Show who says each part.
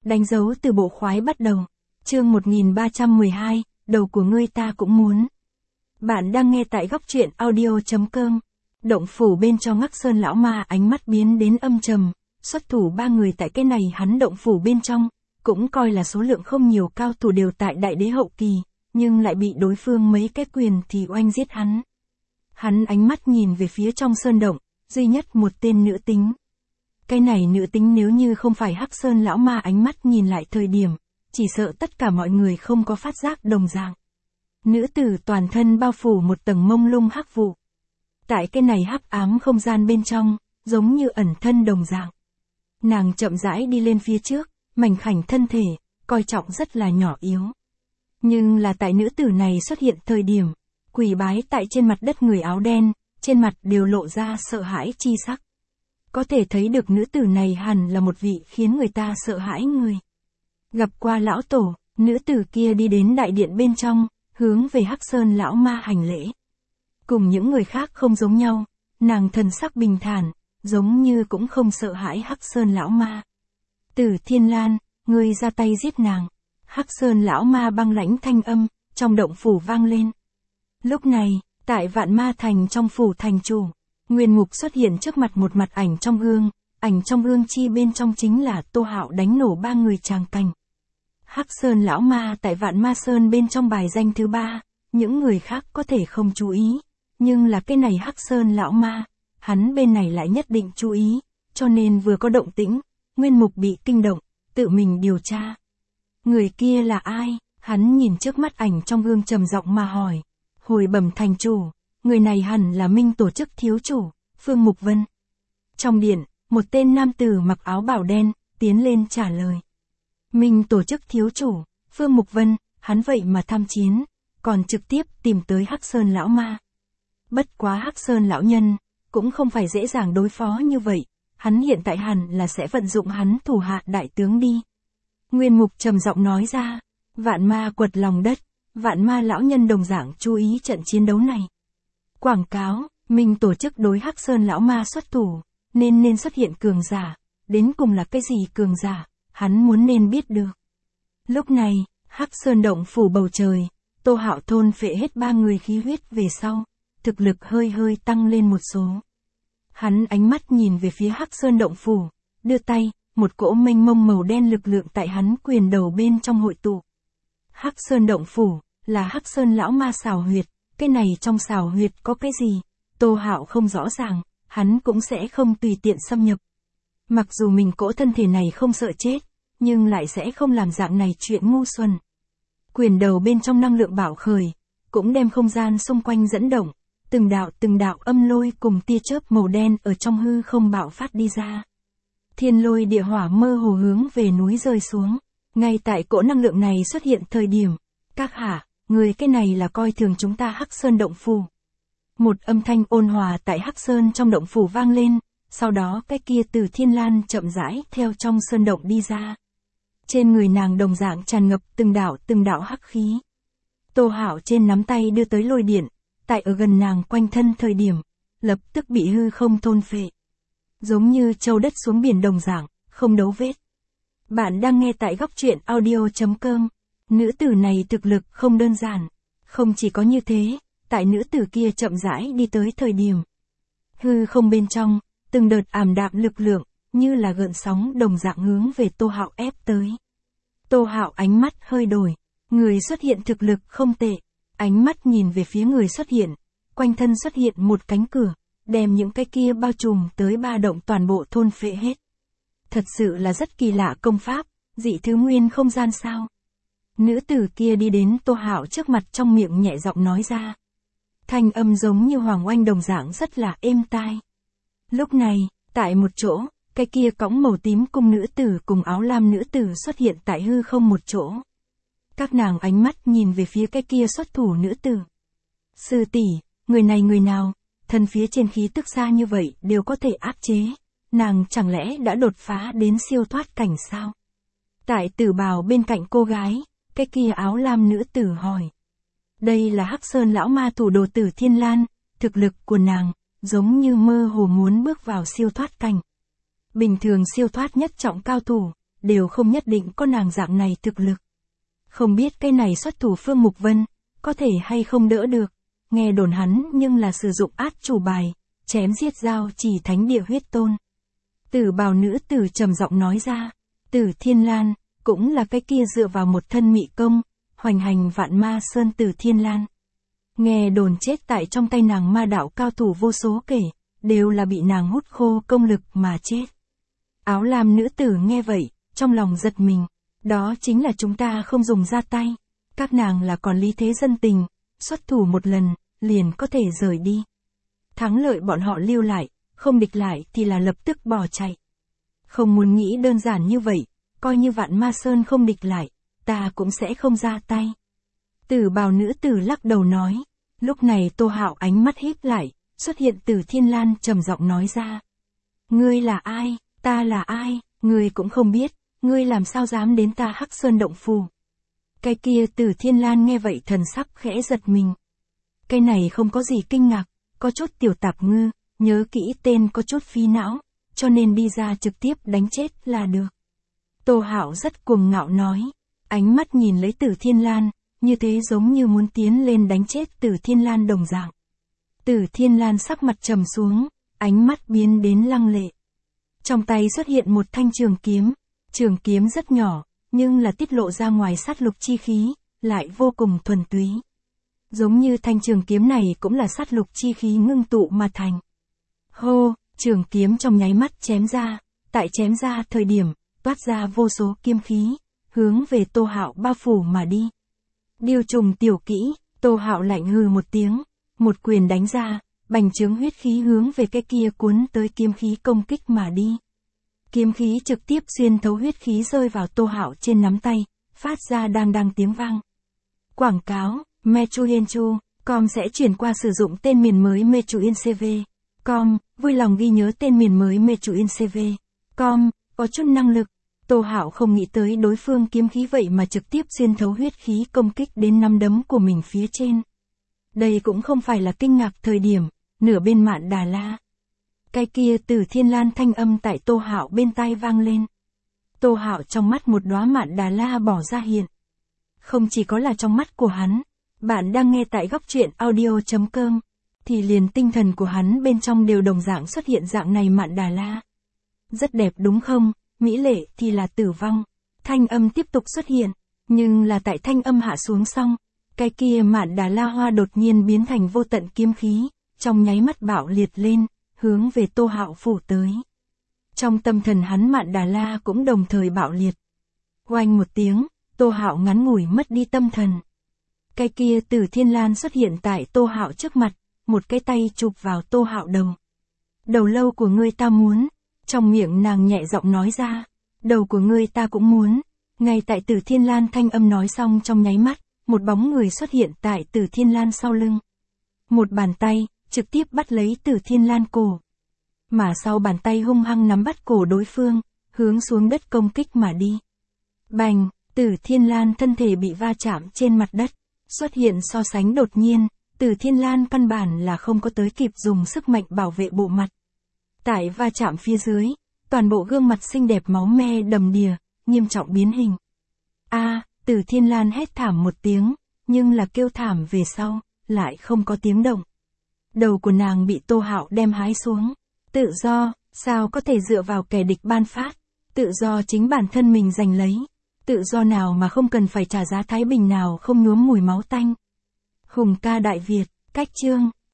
Speaker 1: Đánh dấu từ bộ khoái bắt đầu. Chương 1312, đầu của ngươi ta cũng muốn. Bạn đang nghe tại góc truyện audio.com. Động phủ bên trong Hắc Sơn lão ma ánh mắt biến đến âm trầm, xuất thủ 3 người tại cái này hắn động phủ bên trong, cũng coi là số lượng không nhiều cao thủ đều tại đại đế hậu kỳ, nhưng lại bị đối phương mấy cái quyền thì oanh giết hắn. Hắn ánh mắt nhìn về phía trong sơn động, duy nhất một tên nữ tính. Cái này nữ tính nếu như không phải Hắc Sơn lão ma ánh mắt nhìn lại thời điểm, chỉ sợ tất cả mọi người không có phát giác đồng dạng. Nữ tử toàn thân bao phủ một tầng mông lung hắc vụ. Tại cái này hắc ám không gian bên trong, giống như ẩn thân đồng dạng. Nàng chậm rãi đi lên phía trước, mảnh khảnh thân thể, coi trọng rất là nhỏ yếu. Nhưng là tại nữ tử này xuất hiện thời điểm, quỳ bái tại trên mặt đất người áo đen, trên mặt đều lộ ra sợ hãi chi sắc. Có thể thấy được nữ tử này hẳn là một vị khiến người ta sợ hãi người. Gặp qua lão tổ, nữ tử kia đi đến đại điện bên trong, hướng về Hắc Sơn lão ma hành lễ. Cùng những người khác không giống nhau, nàng thần sắc bình thản, giống như cũng không sợ hãi Hắc Sơn lão ma. Tử Thiên Lan, ngươi ra tay giết nàng. Hắc Sơn lão ma băng lãnh thanh âm, trong động phủ vang lên. Lúc này, tại Vạn Ma Thành trong phủ thành chủ, Nguyên Mục xuất hiện trước mặt một mặt ảnh trong gương, ảnh trong gương chi bên trong chính là Tô Hạo đánh nổ 3 người tràng cảnh. Hắc Sơn lão ma tại Vạn Ma Sơn bên trong bài danh thứ 3, những người khác có thể không chú ý, nhưng là cái này Hắc Sơn lão ma, hắn bên này lại nhất định chú ý, cho nên vừa có động tĩnh, Nguyên Mục bị kinh động, tự mình điều tra. Người kia là ai? Hắn nhìn trước mắt ảnh trong gương trầm giọng mà hỏi. Hồi bẩm thành chủ, người này hẳn là Minh tổ chức thiếu chủ, Phương Mục Vân. Trong điện, một tên nam tử mặc áo bào đen, tiến lên trả lời. Minh tổ chức thiếu chủ, Phương Mục Vân, hắn vậy mà tham chiến, còn trực tiếp tìm tới Hắc Sơn lão ma. Bất quá Hắc Sơn lão nhân, cũng không phải dễ dàng đối phó như vậy, hắn hiện tại hẳn là sẽ vận dụng hắn thủ hạ đại tướng đi. Nguyên Mục trầm giọng nói ra, Vạn Ma quật lòng đất, Vạn Ma lão nhân đồng dạng chú ý trận chiến đấu này. Quảng cáo, Minh tổ chức đối Hắc Sơn lão ma xuất thủ, nên xuất hiện cường giả, đến cùng là cái gì cường giả, hắn muốn nên biết được. Lúc này, Hắc Sơn động phủ bầu trời, Tô Hạo thôn phệ hết 3 người khí huyết về sau, thực lực hơi tăng lên một số. Hắn ánh mắt nhìn về phía Hắc Sơn động phủ, đưa tay, một cỗ mênh mông màu đen lực lượng tại hắn quyền đầu bên trong hội tụ. Hắc Sơn động phủ, là Hắc Sơn lão ma xào huyệt, cái này trong xào huyệt có cái gì, Tô Hạo không rõ ràng, hắn cũng sẽ không tùy tiện xâm nhập. Mặc dù mình cỗ thân thể này không sợ chết, nhưng lại sẽ không làm dạng này chuyện ngu xuẩn. Quyền đầu bên trong năng lượng bạo khởi, cũng đem không gian xung quanh dẫn động, từng đạo âm lôi cùng tia chớp màu đen ở trong hư không bạo phát đi ra. Thiên lôi địa hỏa mơ hồ hướng về núi rơi xuống. Ngay tại cỗ năng lượng này xuất hiện thời điểm, các hạ, người cái này là coi thường chúng ta Hắc Sơn động phủ. Một âm thanh ôn hòa tại Hắc Sơn trong động phủ vang lên, sau đó cái kia Tử Thiên Lan chậm rãi theo trong sơn động đi ra. Trên người nàng đồng dạng tràn ngập từng đạo hắc khí. Tô Hạo trên nắm tay đưa tới lôi điện, tại ở gần nàng quanh thân thời điểm, lập tức bị hư không thôn phệ. Giống như châu đất xuống biển đồng dạng, không đấu vết. Bạn đang nghe tại góc truyện audio.com. Nữ tử này thực lực không đơn giản. Không chỉ có như thế, tại nữ tử kia chậm rãi đi tới thời điểm. Hư không bên trong, từng đợt ảm đạm lực lượng, như là gợn sóng đồng dạng hướng về Tô Hạo ép tới. Tô Hạo ánh mắt hơi đổi. Người xuất hiện thực lực không tệ. Ánh mắt nhìn về phía người xuất hiện. Quanh thân xuất hiện một cánh cửa, đem những cái kia bao trùm tới 3 động toàn bộ thôn phệ hết. Thật sự là rất kỳ lạ công pháp, dị thứ nguyên không gian sao. Nữ tử kia đi đến Tô Hạo trước mặt trong miệng nhẹ giọng nói ra. Thanh âm giống như hoàng oanh đồng dạng rất là êm tai. Lúc này, tại một chỗ, cái kia cõng màu tím cung nữ tử cùng áo lam nữ tử xuất hiện tại hư không một chỗ. Các nàng ánh mắt nhìn về phía cái kia xuất thủ nữ tử. Sư tỷ, người này người nào, thân phía trên khí tức xa như vậy đều có thể áp chế. Nàng chẳng lẽ đã đột phá đến siêu thoát cảnh sao? Tại tử bào bên cạnh cô gái, cái kia áo lam nữ tử hỏi. Đây là Hắc Sơn lão ma thủ đồ Tử Thiên Lan, thực lực của nàng, giống như mơ hồ muốn bước vào siêu thoát cảnh. Bình thường siêu thoát nhất trọng cao thủ, đều không nhất định có nàng dạng này thực lực. Không biết cái này xuất thủ Phương Mục Vân, có thể hay không đỡ được, nghe đồn hắn nhưng là sử dụng át chủ bài, chém giết giao chỉ thánh địa huyết tôn. Tử bào nữ tử trầm giọng nói ra, Tử Thiên Lan, cũng là cái kia dựa vào một thân mị công, hoành hành vạn ma sơn Tử Thiên Lan. Nghe đồn chết tại trong tay nàng ma đạo cao thủ vô số kể, đều là bị nàng hút khô công lực mà chết. Áo lam nữ tử nghe vậy, trong lòng giật mình, đó chính là chúng ta không dùng ra tay, các nàng là còn lý thế dân tình, xuất thủ một lần, liền có thể rời đi. Thắng lợi bọn họ lưu lại, không địch lại thì là lập tức bỏ chạy. Không muốn nghĩ đơn giản như vậy, coi như vạn ma sơn không địch lại, ta cũng sẽ không ra tay. Tử bào nữ tử lắc đầu nói, lúc này Tô Hạo ánh mắt híp lại, xuất hiện Tử Thiên Lan trầm giọng nói ra. Ngươi là ai, ta là ai, ngươi cũng không biết, ngươi làm sao dám đến ta Hắc Sơn động phủ. Cái kia Tử Thiên Lan nghe vậy thần sắc khẽ giật mình. Cái này không có gì kinh ngạc, có chút tiểu tạp ngư, nhớ kỹ tên có chút phí não, cho nên đi ra trực tiếp đánh chết là được. Tô Hạo rất cuồng ngạo nói, ánh mắt nhìn lấy Tử Thiên Lan, như thế giống như muốn tiến lên đánh chết Tử Thiên Lan đồng dạng. Tử Thiên Lan sắc mặt trầm xuống, ánh mắt biến đến lăng lệ. Trong tay xuất hiện một thanh trường kiếm rất nhỏ, nhưng là tiết lộ ra ngoài sát lục chi khí, lại vô cùng thuần túy. Giống như thanh trường kiếm này cũng là sát lục chi khí ngưng tụ mà thành. Hô, trường kiếm trong nháy mắt chém ra, tại chém ra thời điểm, toát ra vô số kiếm khí, hướng về Tô Hạo bao phủ mà đi. Điêu trùng tiểu kỹ, Tô Hạo lạnh hừ một tiếng, một quyền đánh ra, bành trướng huyết khí hướng về cái kia cuốn tới kiếm khí công kích mà đi. Kiếm khí trực tiếp xuyên thấu huyết khí rơi vào Tô Hạo trên nắm tay, phát ra đang tiếng vang. Quảng cáo, Mechuyenchu.com sẽ chuyển qua sử dụng tên miền mới Mechuyencv.com, vui lòng ghi nhớ tên miền mới Mechuyencv.com, có chút năng lực. Tô Hạo không nghĩ tới đối phương kiếm khí vậy mà trực tiếp xuyên thấu huyết khí công kích đến nắm đấm của mình phía trên. Đây cũng không phải là kinh ngạc thời điểm, nửa bên Mạn Đà La. Cái kia Tử Thiên Lan thanh âm tại Tô Hạo bên tai vang lên. Tô Hạo trong mắt một đóa Mạn Đà La bỏ ra hiện. Không chỉ có là trong mắt của hắn, bạn đang nghe tại góc truyện audio.com, thì liền tinh thần của hắn bên trong đều đồng dạng xuất hiện dạng này Mạn Đà La. Rất đẹp đúng không, mỹ lệ thì là tử vong. Thanh âm tiếp tục xuất hiện, nhưng là tại thanh âm hạ xuống xong, cái kia Mạn Đà La hoa đột nhiên biến thành vô tận kiếm khí, trong nháy mắt bạo liệt lên, hướng về Tô Hạo phủ tới. Trong tâm thần hắn Mạn Đà La cũng đồng thời bạo liệt. Oanh một tiếng, Tô Hạo ngắn ngủi mất đi tâm thần. Cái kia Tử Thiên Lan xuất hiện tại Tô Hạo trước mặt, một cái tay chụp vào Tô Hạo đầu. Đầu lâu của ngươi ta muốn. Trong miệng nàng nhẹ giọng nói ra, đầu của ngươi ta cũng muốn. Ngay tại Tử Thiên Lan thanh âm nói xong trong nháy mắt, một bóng người xuất hiện tại Tử Thiên Lan sau lưng. Một bàn tay, trực tiếp bắt lấy Tử Thiên Lan cổ. Mà sau bàn tay hung hăng nắm bắt cổ đối phương, hướng xuống đất công kích mà đi. Bành, Tử Thiên Lan thân thể bị va chạm trên mặt đất, xuất hiện so sánh đột nhiên, Tử Thiên Lan căn bản là không có tới kịp dùng sức mạnh bảo vệ bộ mặt. Tại va chạm phía dưới, toàn bộ gương mặt xinh đẹp máu me đầm đìa, nghiêm trọng biến hình. Tử Thiên Lan hét thảm một tiếng, nhưng là kêu thảm về sau, lại không có tiếng động. Đầu của nàng bị Tô Hạo đem hái xuống. Tự do, sao có thể dựa vào kẻ địch ban phát, tự do chính bản thân mình giành lấy. Tự do nào mà không cần phải trả giá thái bình nào không nhuốm mùi máu tanh. Hùng ca Đại Việt, cách chương.